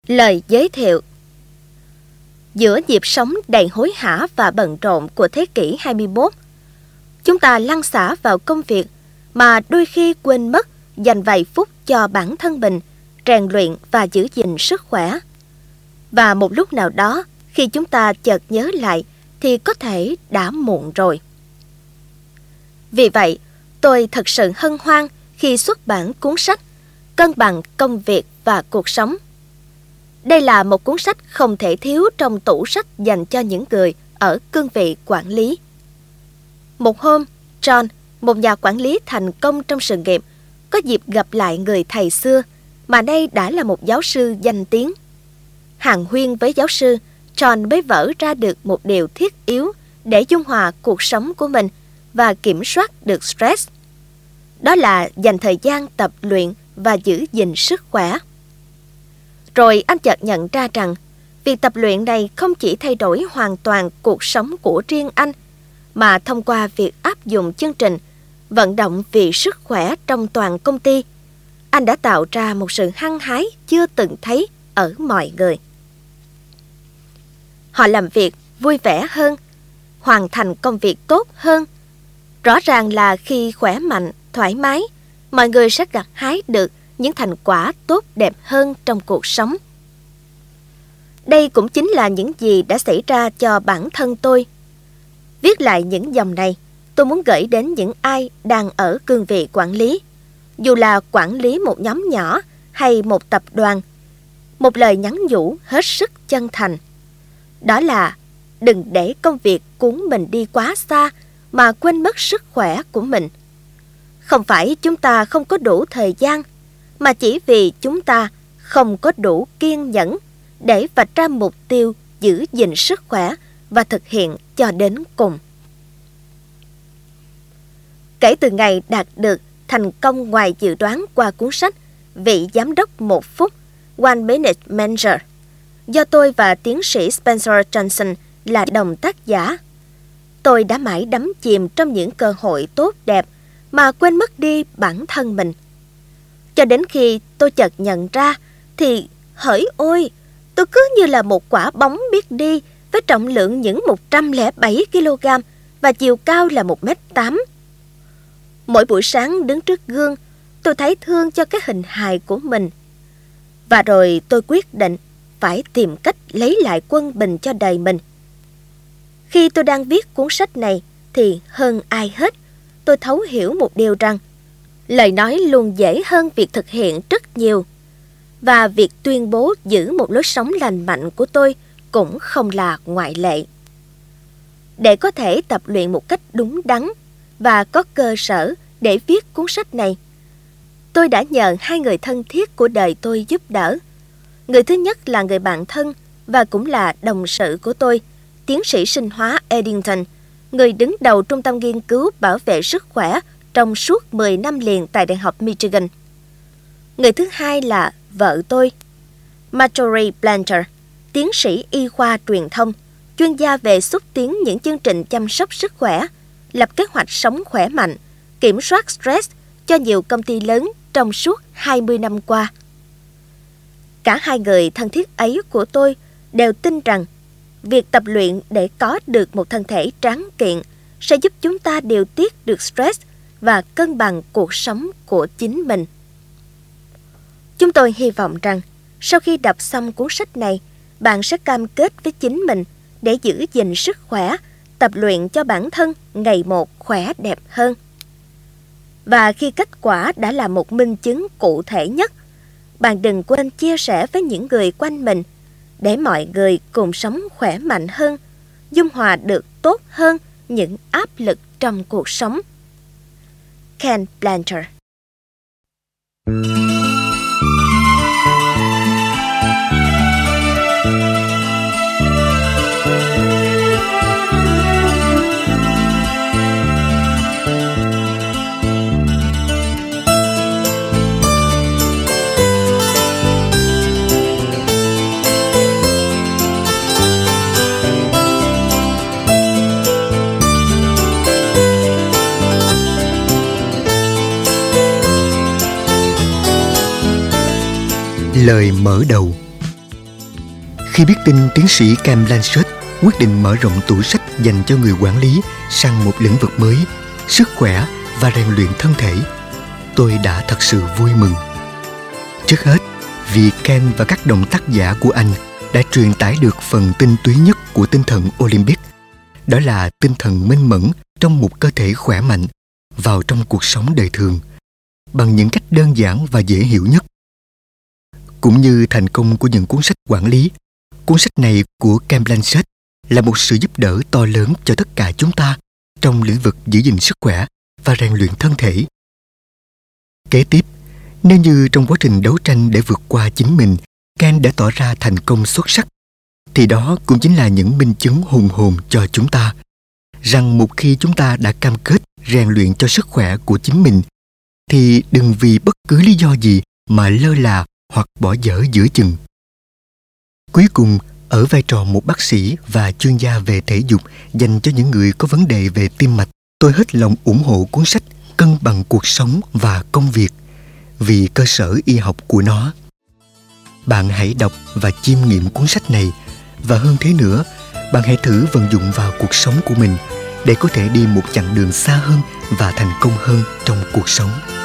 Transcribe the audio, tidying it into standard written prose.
Lời giới thiệu. Giữa nhịp sống đầy hối hả và bận rộn của thế kỷ 21, chúng ta lăn xả vào công việc mà đôi khi quên mất dành vài phút cho bản thân mình, rèn luyện và giữ gìn sức khỏe. Và một lúc nào đó, khi chúng ta chợt nhớ lại thì có thể đã muộn rồi. Vì vậy, tôi thật sự hân hoan khi xuất bản cuốn sách Cân bằng công việc và cuộc sống. Đây là một cuốn sách không thể thiếu trong tủ sách dành cho những người ở cương vị quản lý. Một hôm, John, một nhà quản lý thành công trong sự nghiệp, có dịp gặp lại người thầy xưa mà nay đã là một giáo sư danh tiếng. Hàn huyên với giáo sư, John mới vỡ ra được một điều thiết yếu để dung hòa cuộc sống của mình và kiểm soát được stress. Đó là dành thời gian tập luyện và giữ gìn sức khỏe. Rồi anh chợt nhận ra rằng, việc tập luyện này không chỉ thay đổi hoàn toàn cuộc sống của riêng anh, mà thông qua việc áp dụng chương trình vận động vì sức khỏe trong toàn công ty, anh đã tạo ra một sự hăng hái chưa từng thấy ở mọi người. Họ làm việc vui vẻ hơn, hoàn thành công việc tốt hơn. Rõ ràng là khi khỏe mạnh, thoải mái, mọi người sẽ gặt hái được những thành quả tốt đẹp hơn trong cuộc sống. Đây cũng chính là những gì đã xảy ra cho bản thân tôi. Viết lại những dòng này, tôi muốn gửi đến những ai đang ở cương vị quản lý, dù là quản lý một nhóm nhỏ hay một tập đoàn. Một lời nhắn nhủ hết sức chân thành. Đó là đừng để công việc cuốn mình đi quá xa mà quên mất sức khỏe của mình. Không phải chúng ta không có đủ thời gian, mà chỉ vì chúng ta không có đủ kiên nhẫn để vạch ra mục tiêu giữ gìn sức khỏe và thực hiện cho đến cùng. Kể từ ngày đạt được thành công ngoài dự đoán qua cuốn sách Vị Giám đốc 1 phút, One Minute Manager, do tôi và tiến sĩ Spencer Johnson là đồng tác giả, tôi đã mãi đắm chìm trong những cơ hội tốt đẹp mà quên mất đi bản thân mình. Cho đến khi tôi chợt nhận ra thì hỡi ôi, tôi cứ như là một quả bóng biết đi với trọng lượng những 107 kg và chiều cao là 1m8. Mỗi buổi sáng đứng trước gương, tôi thấy thương cho cái hình hài của mình. Và rồi tôi quyết định phải tìm cách lấy lại quân bình cho đời mình. Khi tôi đang viết cuốn sách này thì hơn ai hết, tôi thấu hiểu một điều rằng lời nói luôn dễ hơn việc thực hiện rất nhiều. Và việc tuyên bố giữ một lối sống lành mạnh của tôi cũng không là ngoại lệ. Để có thể tập luyện một cách đúng đắn và có cơ sở để viết cuốn sách này, tôi đã nhờ hai người thân thiết của đời tôi giúp đỡ. Người thứ nhất là người bạn thân và cũng là đồng sự của tôi, tiến sĩ sinh hóa Eddington, người đứng đầu trung tâm nghiên cứu bảo vệ sức khỏe trong suốt 10 năm liền tại Đại học Michigan. Người thứ hai là vợ tôi, Marjorie Blanchard, tiến sĩ y khoa truyền thông, chuyên gia về xúc tiến những chương trình chăm sóc sức khỏe, lập kế hoạch sống khỏe mạnh, kiểm soát stress cho nhiều công ty lớn trong suốt 20 năm qua. Cả hai người thân thiết ấy của tôi đều tin rằng việc tập luyện để có được một thân thể tráng kiện sẽ giúp chúng ta điều tiết được stress và cân bằng cuộc sống của chính mình. Chúng tôi hy vọng rằng sau khi đọc xong cuốn sách này, bạn sẽ cam kết với chính mình để giữ gìn sức khỏe, tập luyện cho bản thân ngày một khỏe đẹp hơn. Và khi kết quả đã là một minh chứng cụ thể nhất, bạn đừng quên chia sẻ với những người quanh mình để mọi người cùng sống khỏe mạnh hơn, dung hòa được tốt hơn những áp lực trong cuộc sống. Ken Blanchard. Lời mở đầu. Khi biết tin tiến sĩ Cam Blanchett quyết định mở rộng tủ sách dành cho người quản lý sang một lĩnh vực mới, sức khỏe và rèn luyện thân thể, tôi đã thật sự vui mừng. Trước hết, vì Ken và các đồng tác giả của anh đã truyền tải được phần tinh túy nhất của tinh thần Olympic, đó là tinh thần minh mẫn trong một cơ thể khỏe mạnh vào trong cuộc sống đời thường, bằng những cách đơn giản và dễ hiểu nhất. Cũng như thành công của những cuốn sách quản lý, cuốn sách này của Cam Blanchett là một sự giúp đỡ to lớn cho tất cả chúng ta trong lĩnh vực giữ gìn sức khỏe và rèn luyện thân thể. Kế tiếp, nếu như trong quá trình đấu tranh để vượt qua chính mình, Ken đã tỏ ra thành công xuất sắc, thì đó cũng chính là những minh chứng hùng hồn cho chúng ta rằng một khi chúng ta đã cam kết rèn luyện cho sức khỏe của chính mình, thì đừng vì bất cứ lý do gì mà lơ là hoặc bỏ dở giữa chừng. Cuối cùng, ở vai trò một bác sĩ và chuyên gia về thể dục dành cho những người có vấn đề về tim mạch, tôi hết lòng ủng hộ cuốn sách Cân bằng cuộc sống và công việc vì cơ sở y học của nó. Bạn hãy đọc và chiêm nghiệm cuốn sách này, và hơn thế nữa, bạn hãy thử vận dụng vào cuộc sống của mình để có thể đi một chặng đường xa hơn và thành công hơn trong cuộc sống.